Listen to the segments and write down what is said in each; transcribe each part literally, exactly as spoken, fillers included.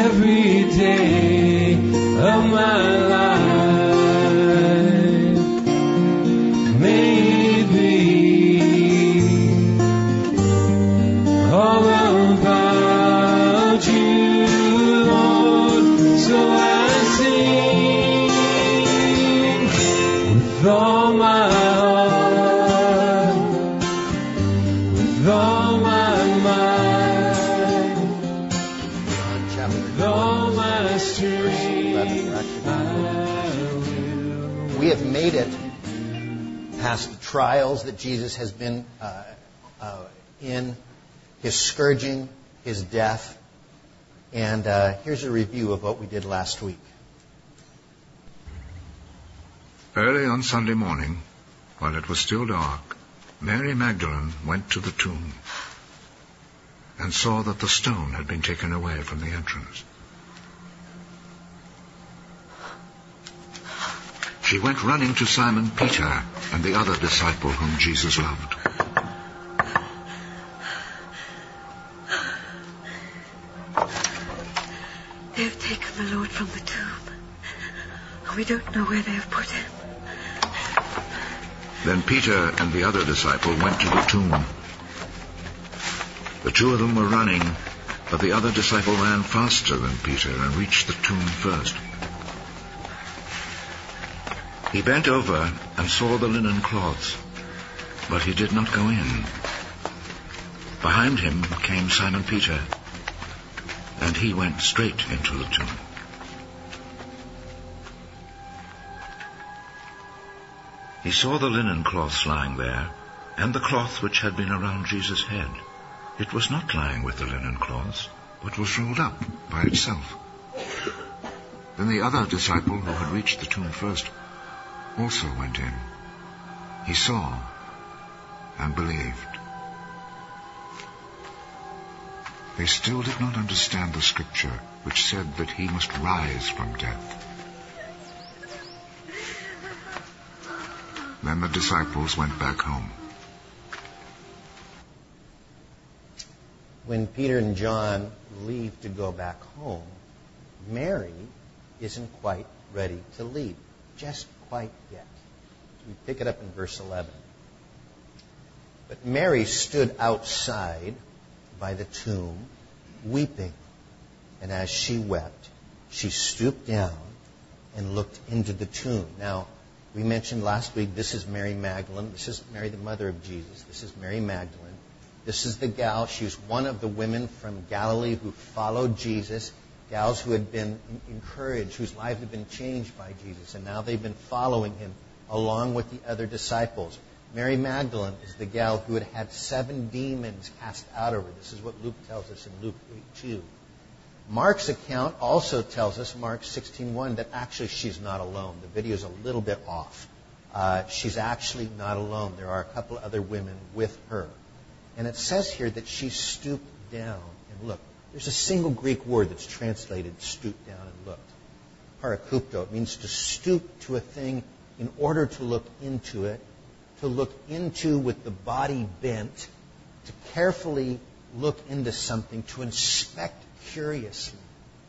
every day of my life. May it be all about you, Lord. So I sing with all my heart, with all my mind, with all my strength. We have made it past the trials that Jesus has been uh, uh, in, his scourging, his death. And uh, here's a review of what we did last week. Early on Sunday morning, while it was still dark, Mary Magdalene went to the tomb and saw that the stone had been taken away from the entrance. She went running to Simon Peter and the other disciple whom Jesus loved. They have taken the Lord from the tomb, and we don't know where they have put him. Then Peter and the other disciple went to the tomb. The two of them were running, but the other disciple ran faster than Peter and reached the tomb first. He bent over and saw the linen cloths, but he did not go in. Behind him came Simon Peter, and he went straight into the tomb. He saw the linen cloths lying there, and the cloth which had been around Jesus' head. It was not lying with the linen cloths, but was rolled up by itself. Then the other disciple, who had reached the tomb first, also went in. He saw and believed. They still did not understand the scripture which said that he must rise from death. Then the disciples went back home. When Peter and John leave to go back home, Mary isn't quite ready to leave. Just quite yet. We pick it up in verse eleven. But Mary stood outside by the tomb, weeping. And as she wept, she stooped down and looked into the tomb. Now, we mentioned last week, this is Mary Magdalene. This is Mary, the mother of Jesus. This is Mary Magdalene. This is the gal. She was one of the women from Galilee who followed Jesus. Gals who had been encouraged, whose lives had been changed by Jesus. And now they've been following him along with the other disciples. Mary Magdalene is the gal who had had seven demons cast out of her. This is what Luke tells us in Luke eight two. Mark's account also tells us, Mark sixteen one, that actually she's not alone. The video is a little bit off. Uh, she's actually not alone. There are a couple other women with her. And it says here that she stooped down and looked. There's a single Greek word that's translated stoop down and looked. Parakupto. It means to stoop to a thing in order to look into it, to look into with the body bent, to carefully look into something, to inspect curiously.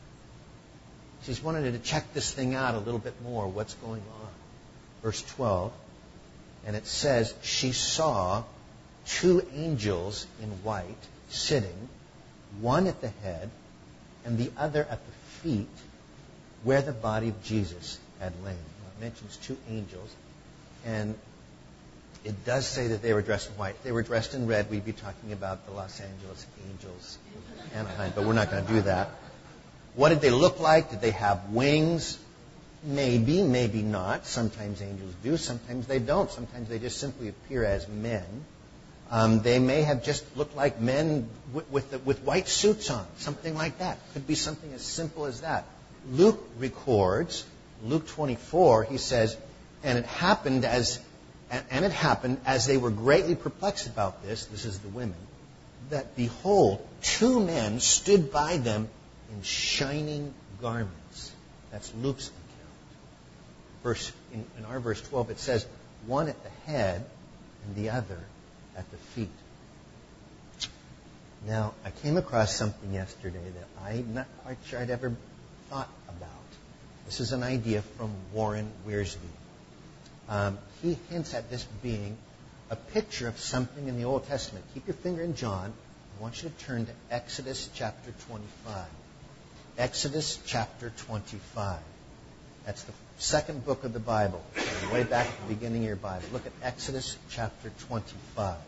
She's wanted to check this thing out a little bit more, what's going on. Verse twelve, and it says, she saw two angels in white sitting, one at the head and the other at the feet, where the body of Jesus had lain. Now, it mentions two angels, and it does say that they were dressed in white. If they were dressed in red, we'd be talking about the Los Angeles Angels, Anaheim, but we're not going to do that. What did they look like? Did they have wings? Maybe, maybe not. Sometimes angels do, sometimes they don't. Sometimes they just simply appear as men. Um, they may have just looked like men with, with, the, with white suits on, something like that. Could be something as simple as that. Luke records, Luke twenty-four, he says, and it happened as, and, and it happened as they were greatly perplexed about this, this is the women, that behold, two men stood by them in shining garments. That's Luke's account. Verse, in, in our verse twelve, it says, one at the head and the other at the feet. Now, I came across something yesterday that I'm not quite sure I'd ever thought about. This is an idea from Warren Wiersbe. Um, he hints at this being a picture of something in the Old Testament. Keep your finger in John. I want you to turn to Exodus chapter twenty-five. Exodus chapter twenty-five. That's the second book of the Bible. Way back at the beginning of your Bible. Look at Exodus chapter twenty-five.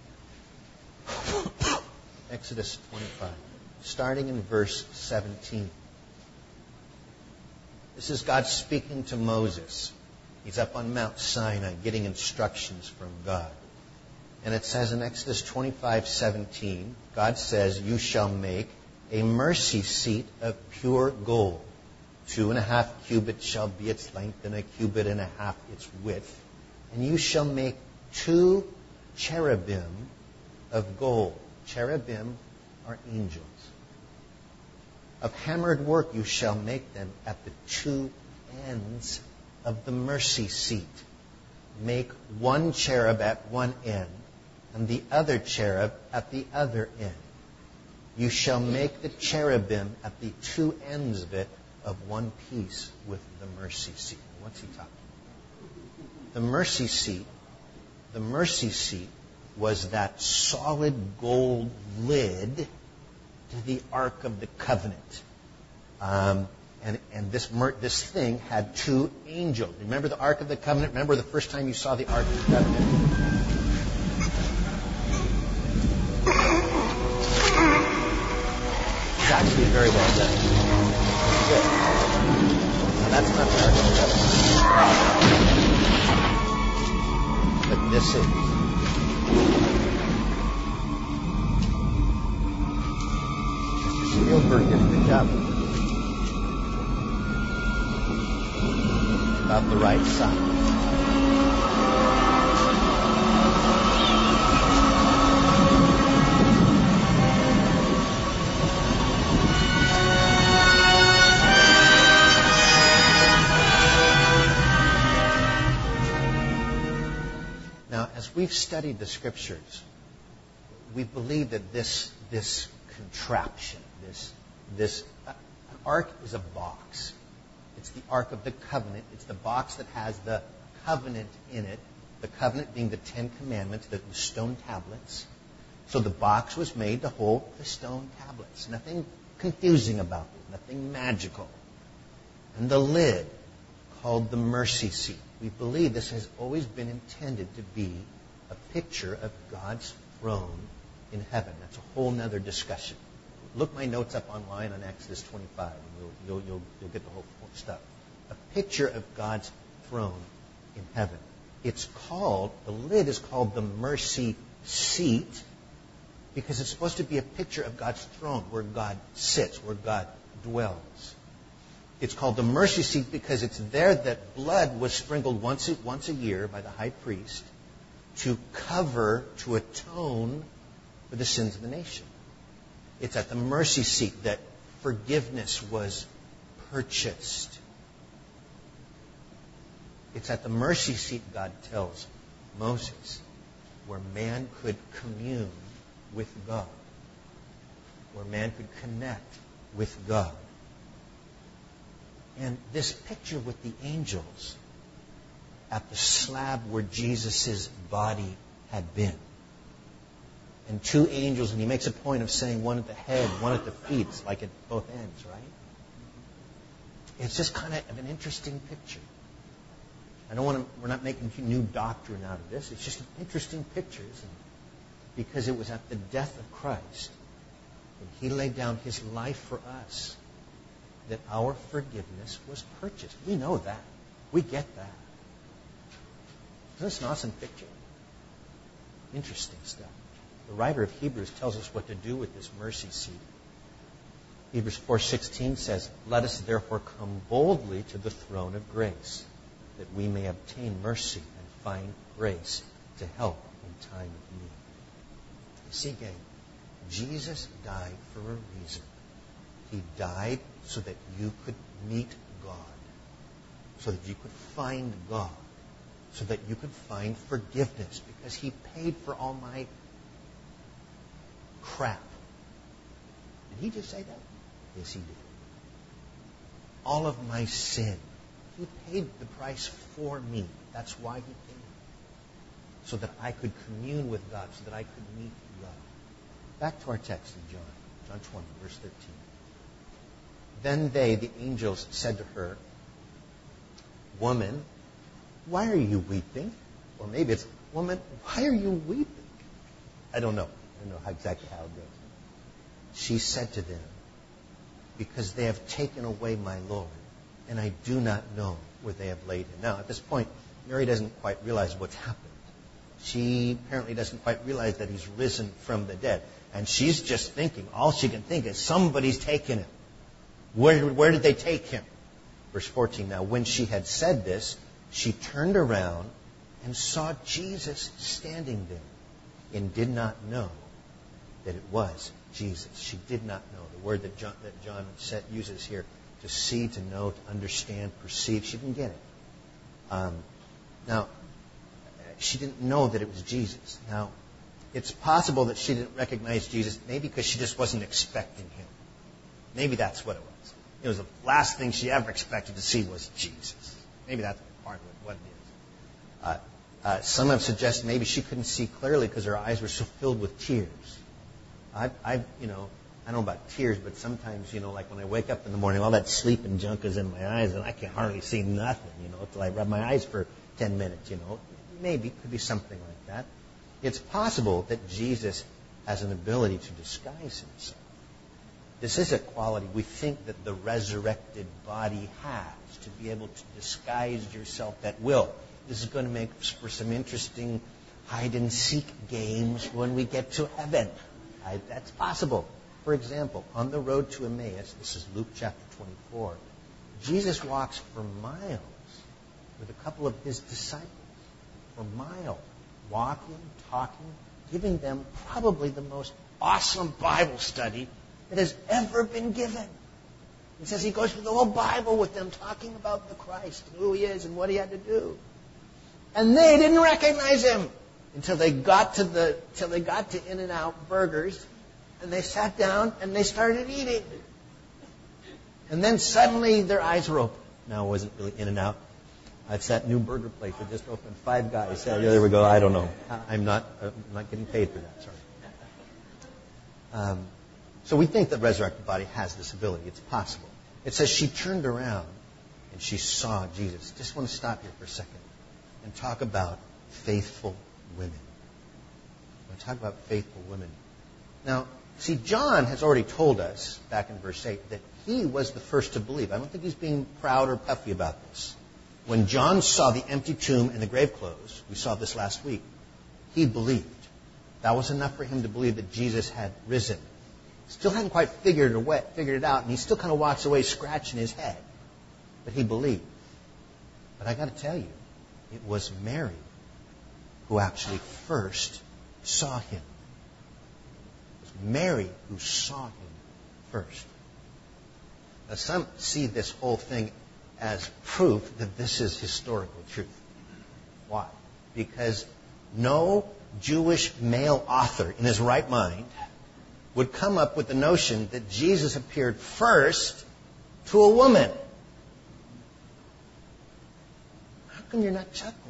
Exodus twenty-five. Starting in verse seventeen. This is God speaking to Moses. He's up on Mount Sinai getting instructions from God. And it says in Exodus twenty-five seventeen, God says, "You shall make a mercy seat of pure gold. Two and a half cubits shall be its length, and a cubit and a half its width. And you shall make two cherubim of gold." Cherubim are angels. "Of hammered work you shall make them at the two ends of the mercy seat. Make one cherub at one end, and the other cherub at the other end. You shall make the cherubim at the two ends of it of one piece with the mercy seat." What's he talking about? The mercy seat, the mercy seat was that solid gold lid to the Ark of the Covenant. Um, and and this mer- this thing had two angels. Remember the Ark of the Covenant? Remember the first time you saw the Ark of the Covenant? It's actually very well done. It's good. Now that's not the Ark of the Covenant. But this is. Spielberg did a good job. About the right side. Now, as we've studied the Scriptures, we believe that this this contraption, this this uh, ark is a box. It's the Ark of the Covenant. It's the box that has the covenant in it. The covenant being the Ten Commandments, the stone tablets. So the box was made to hold the stone tablets. Nothing confusing about it. Nothing magical. And the lid, called the mercy seat. We believe this has always been intended to be a picture of God's throne in heaven. That's a whole other discussion. Look my notes up online on Exodus twenty-five, and you'll, you'll, you'll, you'll get the whole stuff. A picture of God's throne in heaven. It's called, the lid is called the mercy seat because it's supposed to be a picture of God's throne, where God sits, where God dwells. It's called the mercy seat because it's there that blood was sprinkled once a, once a year by the high priest to cover, to atone for the sins of the nation. It's at the mercy seat that forgiveness was purchased. It's at the mercy seat, God tells Moses, where man could commune with God, where man could connect with God. And this picture with the angels at the slab where Jesus' body had been. And two angels, and he makes a point of saying one at the head, one at the feet. It's like at both ends, right? It's just kind of an interesting picture. I don't want to, we're not making new doctrine out of this. It's just an interesting picture, isn't it? Because it was at the death of Christ, when he laid down his life for us, that our forgiveness was purchased. We know that. We get that. Isn't this an awesome picture? Interesting stuff. The writer of Hebrews tells us what to do with this mercy seat. Hebrews four sixteen says, "Let us therefore come boldly to the throne of grace, that we may obtain mercy and find grace to help in time of need." You see, gang, Jesus died for a reason. He died so that you could meet God, so that you could find God, so that you could find forgiveness, because he paid for all my crap. Did he just say that? Yes, he did. All of my sin. He paid the price for me. That's why he came. So that I could commune with God, so that I could meet love. Back to our text in John. John twenty, verse thirteen. Then they, the angels, said to her, Woman, why are you weeping? Or maybe it's, Woman, why are you weeping? I don't know. I don't know how exactly how it goes. She said to them, Because they have taken away my Lord, and I do not know where they have laid him. Now, at this point, Mary doesn't quite realize what's happened. She apparently doesn't quite realize that he's risen from the dead. And she's just thinking, all she can think is, somebody's taken him. Where, where did they take him? Verse fourteen, now when she had said this, she turned around and saw Jesus standing there and did not know that it was Jesus. She did not know. The word that John, that John set, uses here, to see, to know, to understand, perceive, she didn't get it. Um, now, she didn't know that it was Jesus. Now, it's possible that she didn't recognize Jesus, maybe because she just wasn't expecting him. Maybe that's what it was. It was the last thing she ever expected to see was Jesus. Maybe that's part of what it is. Uh, uh, some have suggested maybe she couldn't see clearly because her eyes were so filled with tears. I, I, you know, I don't know about tears, but sometimes, you know, like when I wake up in the morning, all that sleep and junk is in my eyes, and I can hardly see nothing, you know, until I rub my eyes for ten minutes, you know. Maybe it could be something like that. It's possible that Jesus has an ability to disguise himself. This is a quality we think that the resurrected body has, to be able to disguise yourself at will. This is going to make for some interesting hide-and-seek games when we get to heaven. I, that's possible. For example, on the road to Emmaus, this is Luke chapter twenty-four, Jesus walks for miles with a couple of his disciples. For miles. Walking, talking, giving them probably the most awesome Bible study that has ever been given. He says he goes through the whole Bible with them, talking about the Christ, who he is and what he had to do. And they didn't recognize him until they got to the till they got to In-N-Out Burgers, and they sat down and they started eating. And then suddenly their eyes were open. Now it wasn't really In-N-Out. It's that new burger place that just opened. Five Guys. Yeah, there we go. I don't know. I'm not. I'm not getting paid for that. Sorry. Um, so we think that resurrected body has this ability. It's possible. It says she turned around and she saw Jesus. Just want to stop here for a second and talk about faithful women. I want to talk about faithful women. Now, see, John has already told us back in verse eight that he was the first to believe. I don't think he's being proud or puffy about this. When John saw the empty tomb and the grave clothes, we saw this last week, he believed. That was enough for him to believe that Jesus had risen. Still hadn't quite figured it, away, figured it out, and he still kind of walks away scratching his head. But he believed. But I got to tell you, it was Mary who actually first saw him. It was Mary who saw him first. Now, some see this whole thing as proof that this is historical truth. Why? Because no Jewish male author in his right mind would come up with the notion that Jesus appeared first to a woman. How come you're not chuckling?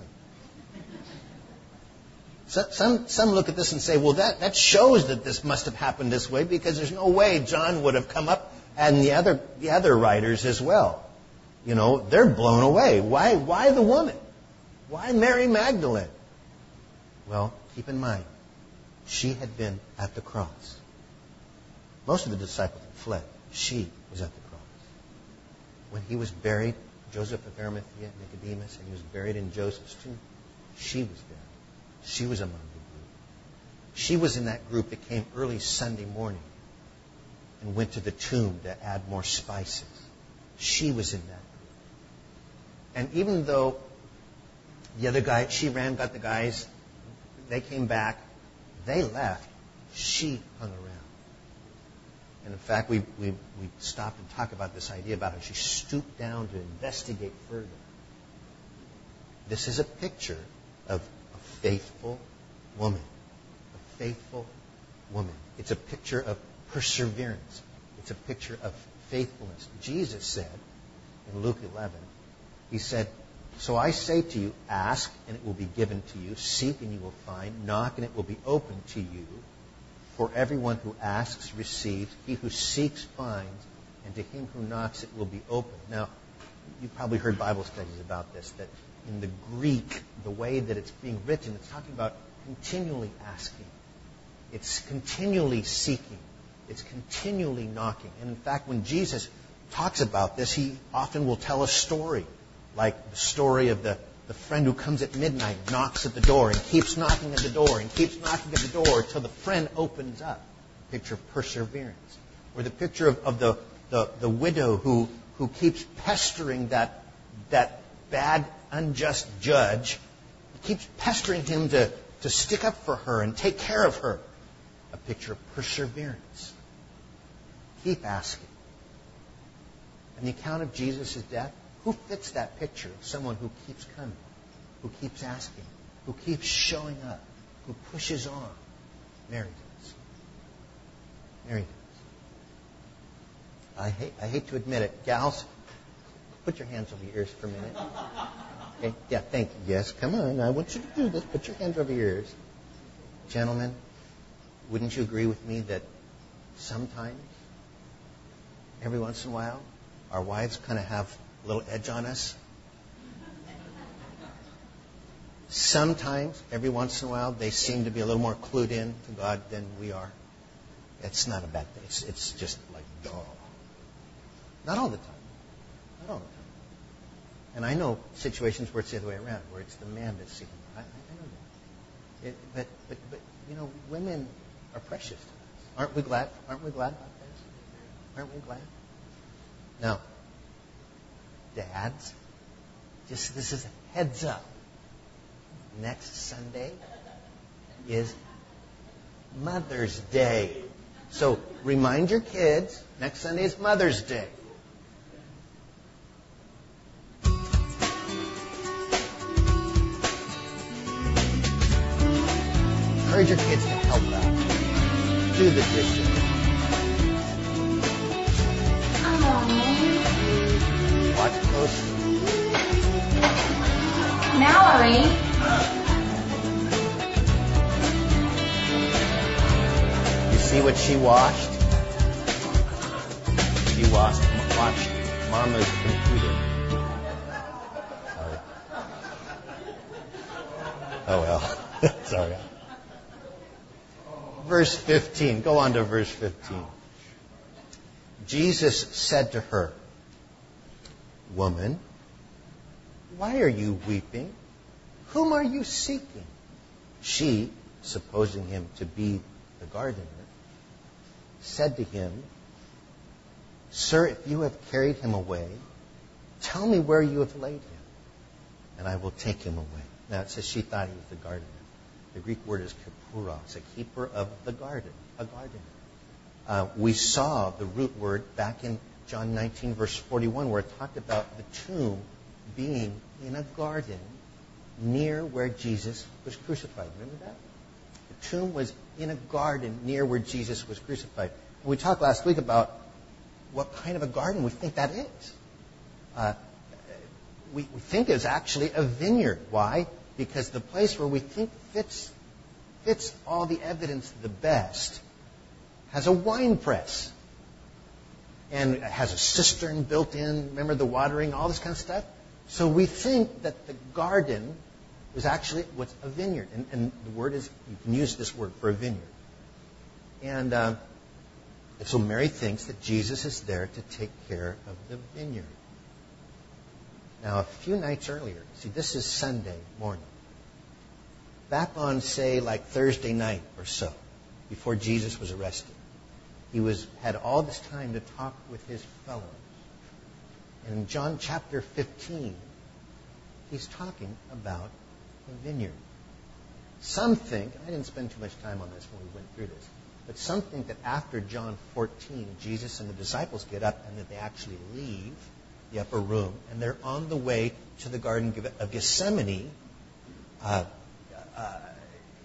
So, some, some look at this and say, well, that, that shows that this must have happened this way, because there's no way John would have come up, and the other, the other writers as well. You know, they're blown away. Why, why the woman? Why Mary Magdalene? Well, keep in mind, she had been at the cross. Most of the disciples had fled. She was at the cross. When he was buried, Joseph of Arimathea, Nicodemus, and he was buried in Joseph's tomb, she was there. She was among the group. She was in that group that came early Sunday morning and went to the tomb to add more spices. She was in that group. And even though the other guy, she ran, got the guys, they came back, they left, she hung around. And in fact, we, we, we stopped and talked about this idea about how she stooped down to investigate further. This is a picture of a faithful woman. A faithful woman. It's a picture of perseverance. It's a picture of faithfulness. Jesus said in Luke eleven, he said, so I say to you, ask and it will be given to you. Seek and you will find. Knock and it will be opened to you. For everyone who asks receives. He who seeks finds. And to him who knocks it will be opened. Now, you've probably heard Bible studies about this, that in the Greek, the way that it's being written, it's talking about continually asking. It's continually seeking. It's continually knocking. And in fact, when Jesus talks about this, he often will tell a story, like the story of the, the friend who comes at midnight, knocks at the door, and keeps knocking at the door, and keeps knocking at the door until the friend opens up. A picture of perseverance. Or the picture of, of the, the, the widow who, who keeps pestering that, that bad, unjust judge. He keeps pestering him to, to stick up for her and take care of her. A picture of perseverance. Keep asking. And the account of Jesus' death, who fits that picture of someone who keeps coming, who keeps asking, who keeps showing up, who pushes on? Mary does. Mary does. I hate, I hate to admit it. Gals, put your hands over your ears for a minute. Okay? Yeah, thank you. Yes, come on. I want you to do this. Put your hands over your ears. Gentlemen, wouldn't you agree with me that sometimes, every once in a while, our wives kind of have a little edge on us? Sometimes, every once in a while, they seem to be a little more clued in to God than we are. It's not a bad thing. It's, it's just like, duh. Not all the time. Not all the time. And I know situations where it's the other way around, where it's the man that's seeking. I, I know that. It, but, but, but, you know, women are precious to us. Aren't we glad? Aren't we glad about this? Aren't we glad? Now, dads, just this is a heads up. Next Sunday is Mother's Day. So remind your kids, next Sunday is Mother's Day. Encourage your kids to help out. Do the dishes. Watch closely. Mallory. You see what she washed? She washed, watched Mama's computer. Sorry. Oh well. Sorry. Verse fifteen. Go on to verse fifteen. Jesus said to her, Woman, why are you weeping? Whom are you seeking? She, supposing him to be the gardener, said to him, Sir, if you have carried him away, tell me where you have laid him, and I will take him away. Now it says she thought he was the gardener. The Greek word is kepuros, a keeper of the garden, a gardener. Uh, we saw the root word back in John nineteen, verse forty-one, where it talked about the tomb being in a garden near where Jesus was crucified. Remember that? The tomb was in a garden near where Jesus was crucified. And we talked last week about what kind of a garden we think that is. Uh, we, we think it's actually a vineyard. Why? Because the place where we think fits fits all the evidence the best has a wine press. And it has a cistern built in. Remember the watering, all this kind of stuff? So we think that the garden was actually what's a vineyard. And, and the word is, you can use this word for a vineyard. And uh, so Mary thinks that Jesus is there to take care of the vineyard. Now, a few nights earlier, see, this is Sunday morning. Back on, say, like Thursday night or so, before Jesus was arrested, he was had all this time to talk with his fellows. And in John chapter fifteen, he's talking about the vineyard. Some think, and I didn't spend too much time on this when we went through this, but some think that after John fourteen, Jesus and the disciples get up and that they actually leave the upper room, and they're on the way to the Garden of Gethsemane uh, uh,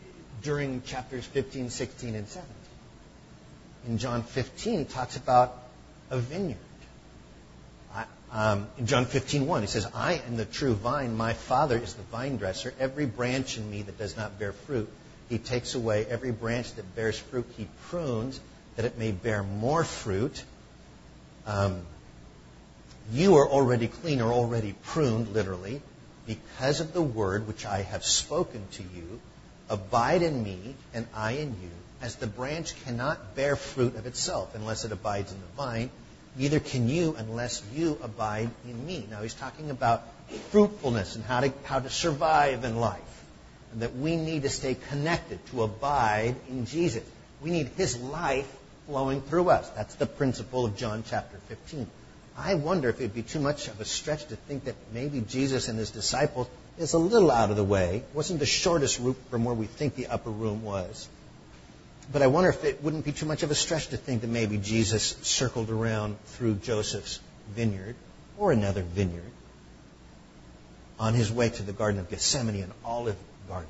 during chapters fifteen, sixteen, and seventeen. In John fifteen, he talks about a vineyard. I, um, in John fifteen one, he says, I am the true vine. My Father is the vine dresser. Every branch in me that does not bear fruit, he takes away. Every branch that bears fruit, he prunes, that it may bear more fruit. Um, you are already clean, or already pruned, literally, because of the word which I have spoken to you. Abide in me, and I in you. As the branch cannot bear fruit of itself unless it abides in the vine, neither can you unless you abide in me. Now he's talking about fruitfulness and how to how to survive in life. And that we need to stay connected, to abide in Jesus. We need his life flowing through us. That's the principle of John chapter fifteen. I wonder if it would be too much of a stretch to think that maybe Jesus and his disciples is a little out of the way. It wasn't the shortest route from where we think the upper room was. But I wonder if it wouldn't be too much of a stretch to think that maybe Jesus circled around through Joseph's vineyard or another vineyard on his way to the Garden of Gethsemane, an olive garden,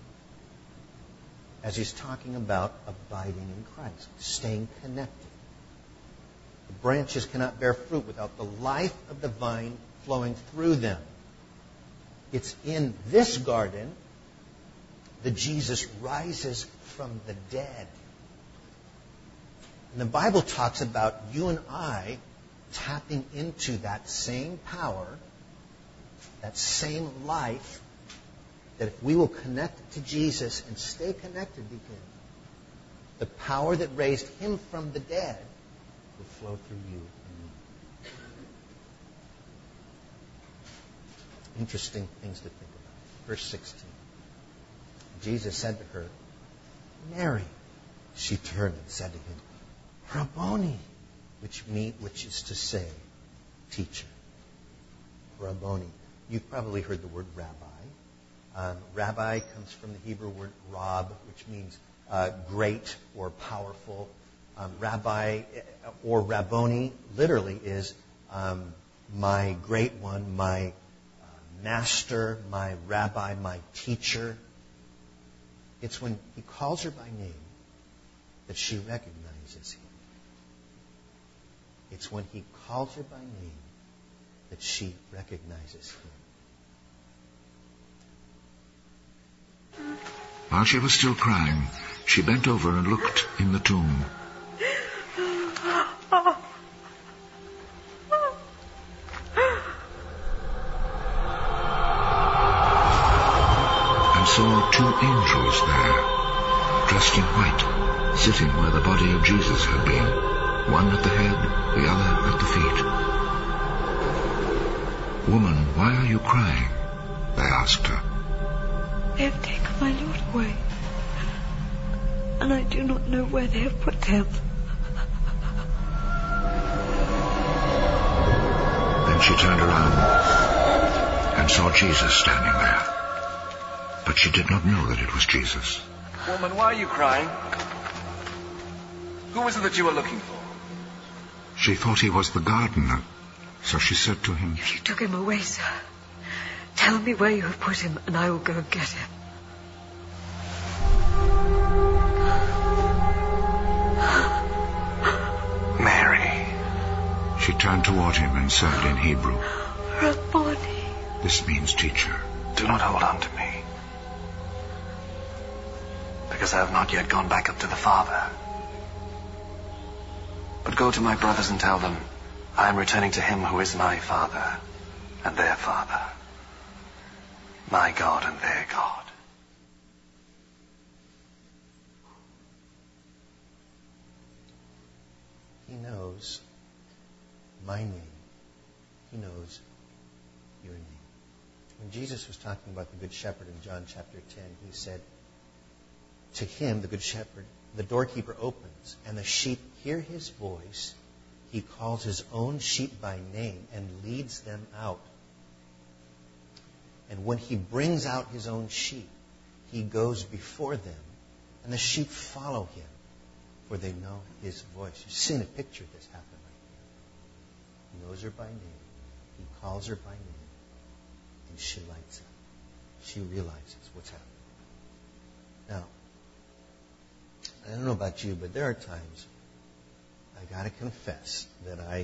as he's talking about abiding in Christ, staying connected. The branches cannot bear fruit without the life of the vine flowing through them. It's in this garden that Jesus rises from the dead. And the Bible talks about you and I tapping into that same power, that same life, that if we will connect to Jesus and stay connected to him, the power that raised him from the dead will flow through you and me. Interesting things to think about. Verse sixteen. Jesus said to her, Mary. She turned and said to him, Rabboni, which mean, which is to say, teacher. Rabboni. You've probably heard the word rabbi. Um, rabbi comes from the Hebrew word rab, which means uh, great or powerful. Um, rabbi or Rabboni literally is um, my great one, my uh, master, my rabbi, my teacher. It's when he calls her by name that she recognizes him. It's when he calls her by name that she recognizes him. While she was still crying, she bent over and looked in the tomb. And saw two angels there, dressed in white, sitting where the body of Jesus had been, one at the head, the other at the feet. Woman, why are you crying? They asked her. They have taken my Lord away, and I do not know where they have put him. Then she turned around and saw Jesus standing there. But she did not know that it was Jesus. Woman, why are you crying? Who was it that you were looking for? She thought he was the gardener, so she said to him, If you took him away, sir, tell me where you have put him, and I will go and get him. Mary. She turned toward him and said in Hebrew, Rabboni. This means teacher. Do not hold on to me, because I have not yet gone back up to the Father. But go to my brothers and tell them, I am returning to him who is my Father and their Father, my God and their God. He knows my name. He knows your name. When Jesus was talking about the Good Shepherd in John chapter ten, he said, to him, the Good Shepherd, the doorkeeper opens, and the sheep hear his voice. He calls his own sheep by name and leads them out. And when he brings out his own sheep, he goes before them, and the sheep follow him, for they know his voice. You've seen a picture of this happen right here. He knows her by name. He calls her by name, and she lights up. She realizes what's happening. Now, I don't know about you, but there are times uh, I got to confess that I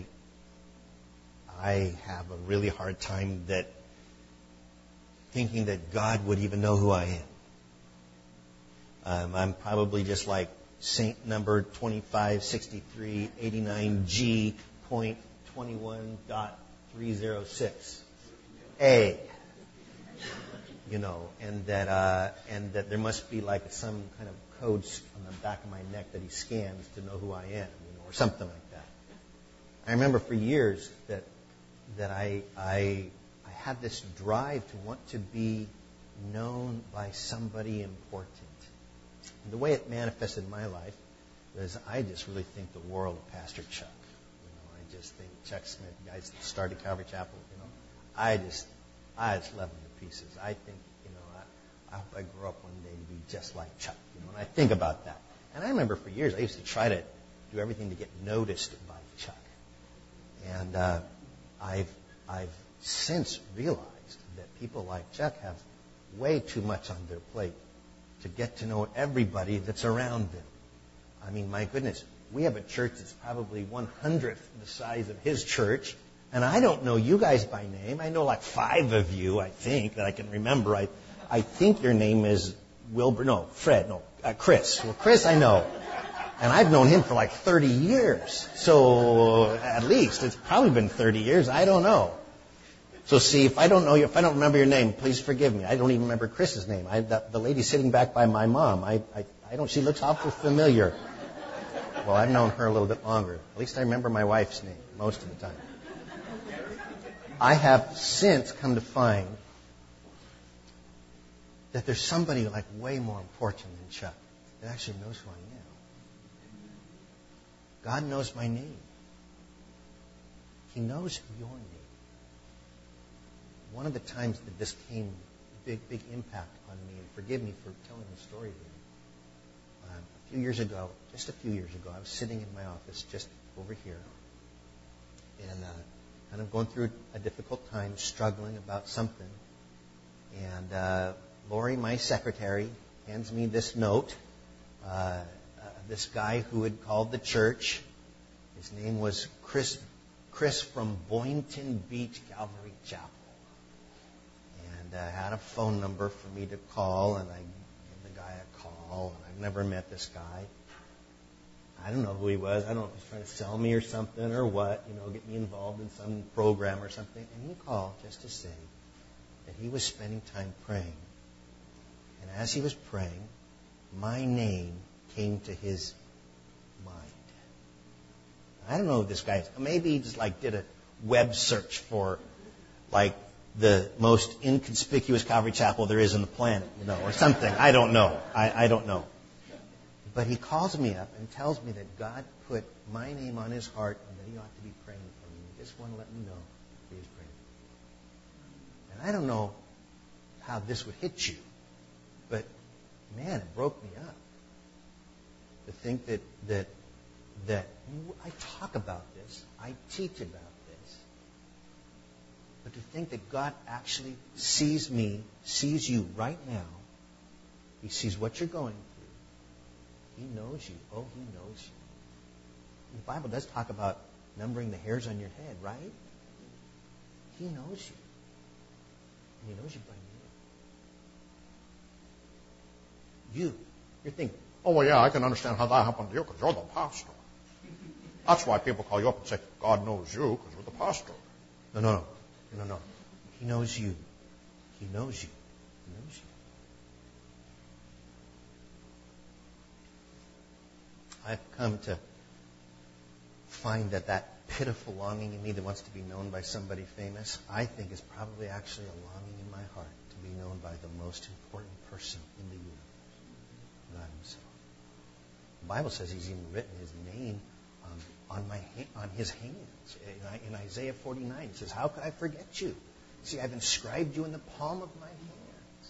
I have a really hard time that thinking that God would even know who I am. Um, I'm probably just like Saint number twenty-five sixty-three eighty-nine G point twenty-one dot three oh six A. You know, and that uh, and that there must be like some kind of code on the back of my neck that he scans to know who I am, you know, or something like that. I remember for years that that I I I had this drive to want to be known by somebody important. And the way it manifested in my life was I just really think the world of Pastor Chuck. You know, I just think Chuck Smith, the guys that started Calvary Chapel. You know, I just I just love him to pieces. I think, you know, I, I hope I grow up one day to be just like Chuck. You know, and I think about that. And I remember for years I used to try to do everything to get noticed by Chuck. And uh, I've I've since realized that people like Chuck have way too much on their plate to get to know everybody that's around them. I mean, my goodness, we have a church that's probably one hundredth the size of his church. And I don't know you guys by name. I know like five of you, I think, that I can remember. I, I think your name is Wilbur. No, Fred. No, uh, Chris. Well, Chris, I know. And I've known him for like thirty years. So at least it's probably been thirty years. I don't know. So see, if I don't know you, if I don't remember your name, please forgive me. I don't even remember Chris's name. I, the, the lady sitting back by my mom, I, I, I don't. She looks awful familiar. Well, I've known her a little bit longer. At least I remember my wife's name most of the time. I have since come to find that there's somebody like way more important than Chuck that actually knows who I am. God knows my name. He knows your name. One of the times that this came big, big impact on me, and forgive me for telling the story here. Um, a few years ago, just a few years ago, I was sitting in my office just over here, and uh, kind of going through a difficult time, struggling about something. And uh, Lori, my secretary, hands me this note. Uh, uh, this guy who had called the church, his name was Chris, Chris from Boynton Beach Calvary Chapel. And uh, had a phone number for me to call, and I gave the guy a call. And I've never met this guy. I don't know who he was. I don't know if he was trying to sell me or something or what, you know, get me involved in some program or something. And he called just to say that he was spending time praying. And as he was praying, my name came to his mind. I don't know who this guy is. Maybe he just like did a web search for like the most inconspicuous Calvary Chapel there is on the planet, you know, or something. I don't know. I, I don't know. But he calls me up and tells me that God put my name on his heart and that he ought to be praying for me. He just want to let me know that he was praying. And I don't know how this would hit you, but man, it broke me up. To think that that that I talk about this, I teach about this, but to think that God actually sees me, sees you right now. He sees what you're going through. He knows you. Oh, he knows you. The Bible does talk about numbering the hairs on your head, right? He knows you. And he knows you by name. You. You're thinking, oh, well, yeah, I can understand how that happened to you because you're the pastor. That's why people call you up and say, God knows you because you're the pastor. No, no, no. No, no. He knows you. He knows you. He knows you. I've come to find that that pitiful longing in me that wants to be known by somebody famous, I think is probably actually a longing in my heart to be known by the most important person in the universe, God himself. The Bible says he's even written his name um, on my ha- on his hands. In, in Isaiah forty-nine, it says, how could I forget you? See, I've inscribed you in the palm of my hands.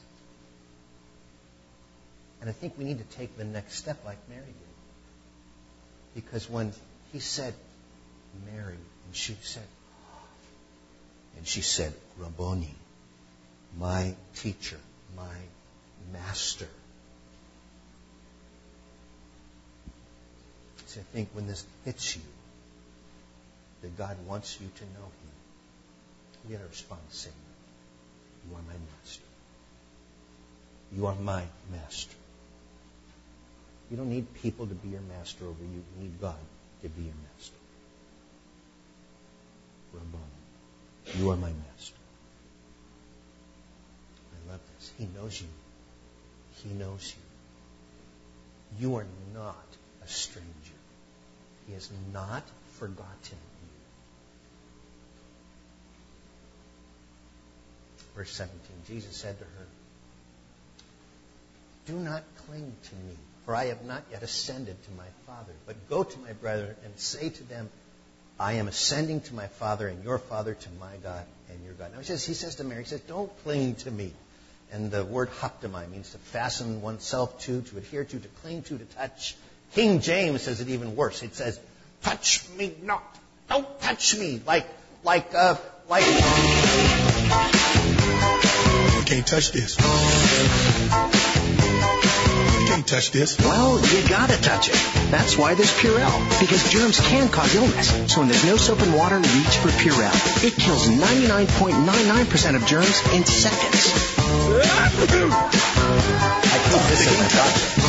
And I think we need to take the next step like Mary did. Because when he said, Mary, and she said, and she said, Rabboni, my teacher, my master. See, I think when this hits you, that God wants you to know Him, you got to respond saying, you are my master. You are my master. You don't need people to be your master over you. You need God to be your master. Rabboni, you are my master. I love this. He knows you. He knows you. You are not a stranger. He has not forgotten you. Verse seventeen, Jesus said to her, do not cling to me, for I have not yet ascended to my Father. But go to my brethren and say to them, I am ascending to my Father and your Father, to my God and your God. Now he says, he says to Mary, he says, don't cling to me. And the word haptomai means to fasten oneself to, to adhere to, to cling to, to touch. King James says it even worse. It says, touch me not. Don't touch me. Like, like, uh, like. You can't touch this. You can't touch this. Well, you gotta touch it. That's why there's Purell. Because germs can cause illness. So when there's no soap and water, reach for Purell. It kills ninety-nine point nine nine percent of germs in seconds. I keep this in my pocket.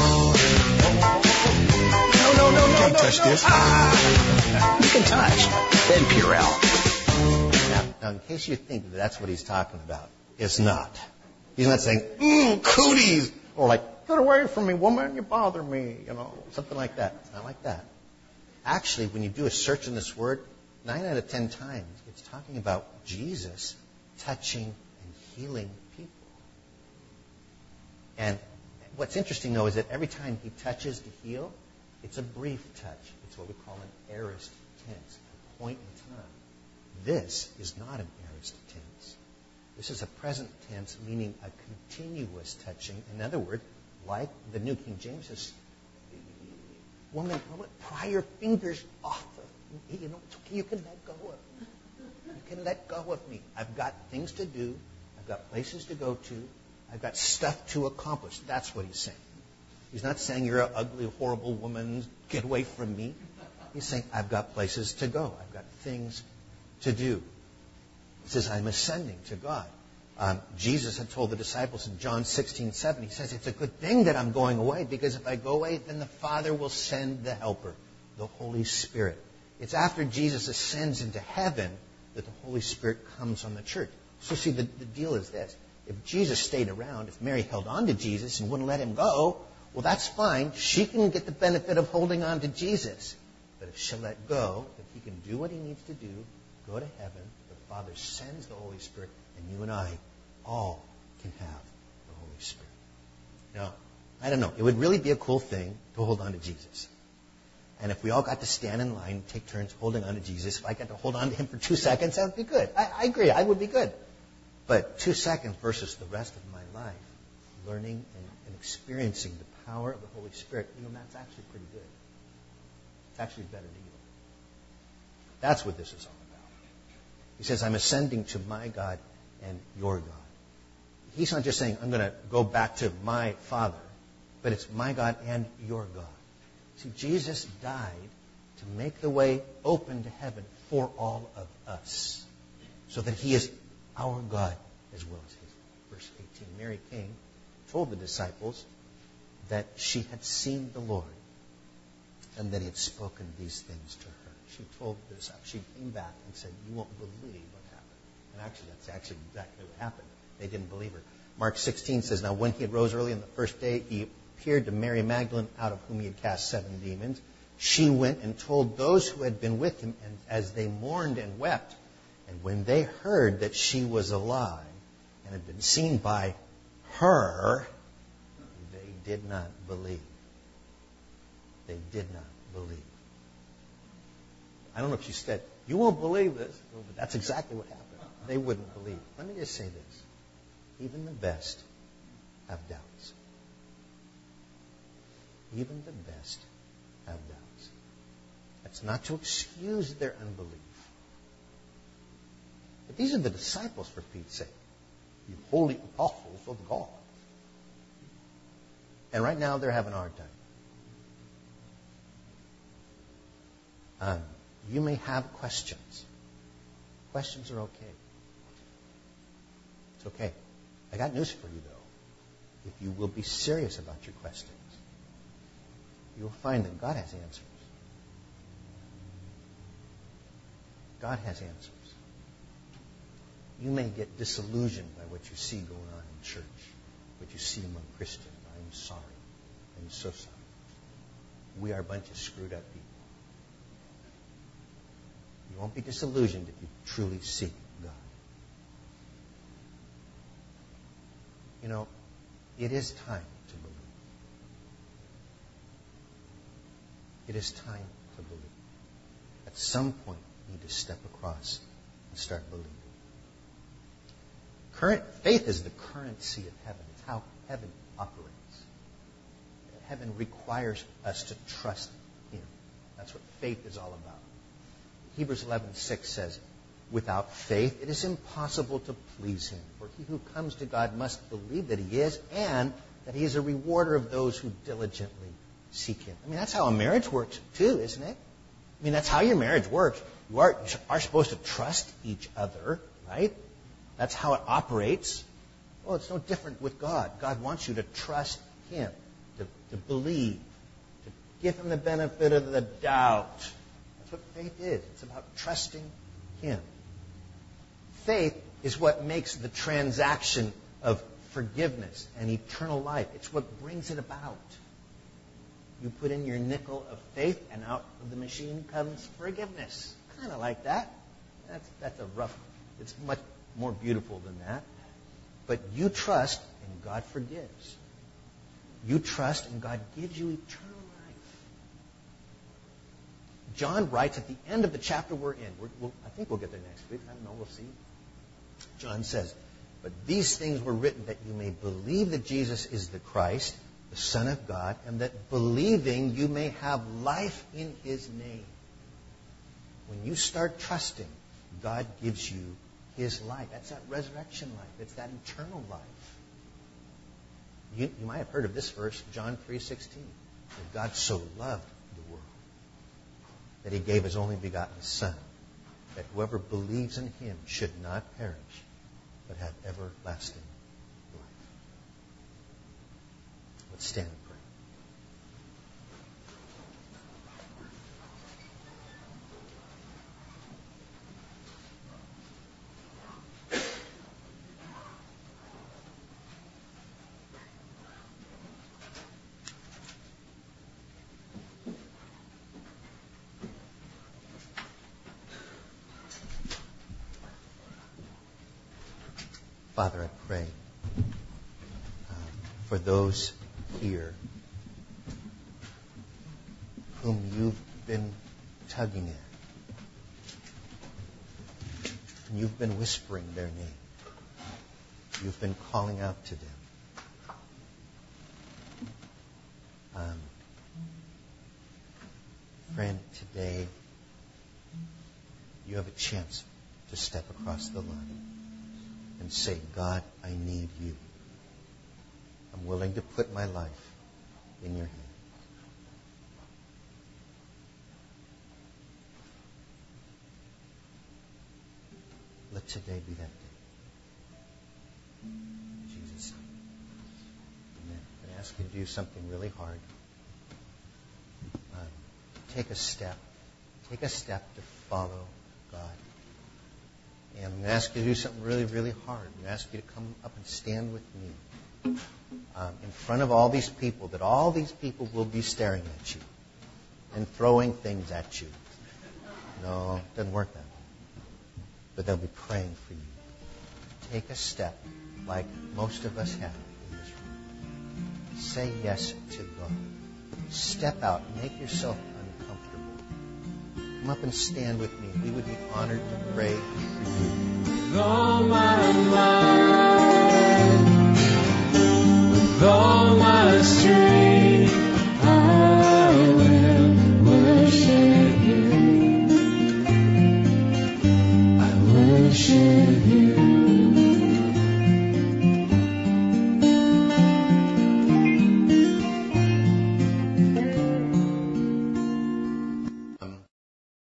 No, no, no, no, You can't no, touch no. this. Ah! You can touch. Then Purell. Now, now, in case you think that that's what he's talking about, it's not. He's not saying, mmm, cooties, or like, get away from me, woman, you bother me, you know, something like that. It's not like that. Actually, when you do a search in this word, nine out of ten times, it's talking about Jesus touching and healing people. And what's interesting, though, is that every time he touches to heal, it's a brief touch. It's what we call an aorist tense, a point in time. This is not an aorist tense. This is a present tense, meaning a continuous touching. In other words, like the New King James says, woman, pry your fingers off of me. You know, it's okay. You can let go of me. You can let go of me. I've got things to do. I've got places to go to. I've got stuff to accomplish. That's what he's saying. He's not saying you're an ugly, horrible woman. Get away from me. He's saying I've got places to go. I've got things to do. He says I'm ascending to God. Um, Jesus had told the disciples in John sixteen seven, he says, it's a good thing that I'm going away, because if I go away, then the Father will send the Helper, the Holy Spirit. It's after Jesus ascends into heaven that the Holy Spirit comes on the church. So see, the, the deal is this. If Jesus stayed around, if Mary held on to Jesus and wouldn't let him go, well, that's fine. She can get the benefit of holding on to Jesus. But if she'll let go, if he can do what he needs to do, go to heaven, the Father sends the Holy Spirit, and you and I all can have the Holy Spirit. Now, I don't know. It would really be a cool thing to hold on to Jesus. And if we all got to stand in line and take turns holding on to Jesus, if I got to hold on to him for two seconds, that would be good. I, I agree. I would be good. But two seconds versus the rest of my life, learning and, and experiencing the power of the Holy Spirit, you know, that's actually pretty good. It's actually a better deal. That's what this is all about. He says, I'm ascending to my God and your God. He's not just saying, I'm going to go back to my Father, but it's my God and your God. See, Jesus died to make the way open to heaven for all of us, so that he is our God as well as his. Verse eighteen, Mary came, told the disciples that she had seen the Lord and that he had spoken these things to her. She told the disciples, she came back and said, you won't believe what happened. And actually, that's actually exactly what happened. They didn't believe her. Mark sixteen says, now when he had rose early on the first day, he appeared to Mary Magdalene, out of whom he had cast seven demons. She went and told those who had been with him, and as they mourned and wept. And when they heard that she was alive and had been seen by her, they did not believe. They did not believe. I don't know if she said, you won't believe this, but that's exactly what happened. They wouldn't believe. Let me just say this. Even the best have doubts. Even the best have doubts. That's not to excuse their unbelief. But these are the disciples, for Pete's sake. You holy apostles of God. And right now they're having a hard time. Um, You may have questions. Questions are okay. It's okay. I got news for you, though. If you will be serious about your questions, you will find that God has answers. God has answers. You may get disillusioned by what you see going on in church, what you see among Christians. I'm sorry. I'm so sorry. We are a bunch of screwed up people. You won't be disillusioned if you truly seek God. You know, it is time to believe. It is time to believe. At some point, you need to step across and start believing. Current faith is the currency of heaven. It's how heaven operates. Heaven requires us to trust Him. That's what faith is all about. Hebrews eleven six says, without faith it is impossible to please Him. For he who comes to God must believe that He is, and that He is a rewarder of those who diligently seek Him. I mean, that's how a marriage works too, isn't it? I mean, that's how your marriage works. You are, you are supposed to trust each other, right? That's how it operates. Well, it's no different with God. God wants you to trust Him, to, to believe, to give Him the benefit of the doubt. That's what faith is. It's about trusting Him. Faith is what makes the transaction of forgiveness and eternal life. It's what brings it about. You put in your nickel of faith, and out of the machine comes forgiveness. Kind of like that. That's, that's a rough, it's much more beautiful than that. But you trust, and God forgives. You trust, and God gives you eternal life. John writes at the end of the chapter we're in. We're, we'll, I think we'll get there next week. I don't know. We'll see. John says, but these things were written that you may believe that Jesus is the Christ, the Son of God, and that believing you may have life in His name. When you start trusting, God gives you His life. That's that resurrection life. It's that eternal life. You, you might have heard of this verse, John three sixteen. That God so loved the world that He gave His only begotten Son, that whoever believes in Him should not perish, but have everlasting life. Let's stand and pray. Father, I pray uh, for those here whom you've been tugging at. And you've been whispering their name. You've been calling out to them. Um, friend, today you have a chance to step across the line and say, God, I need you. I'm willing to put my life in your hands. Let today be that day. In Jesus' name. Amen. I'm going to ask you to do something really hard. Um, take a step. Take a step to follow God. And I'm going to ask you to do something really, really hard. I'm going to ask you to come up and stand with me um, in front of all these people, that all these people will be staring at you and throwing things at you. No, it doesn't work that way. But they'll be praying for you. Take a step like most of us have in this room. Say yes to God. Step out. Make yourself uncomfortable. Come up and stand with me. We would be honored to pray for you. With all my mind.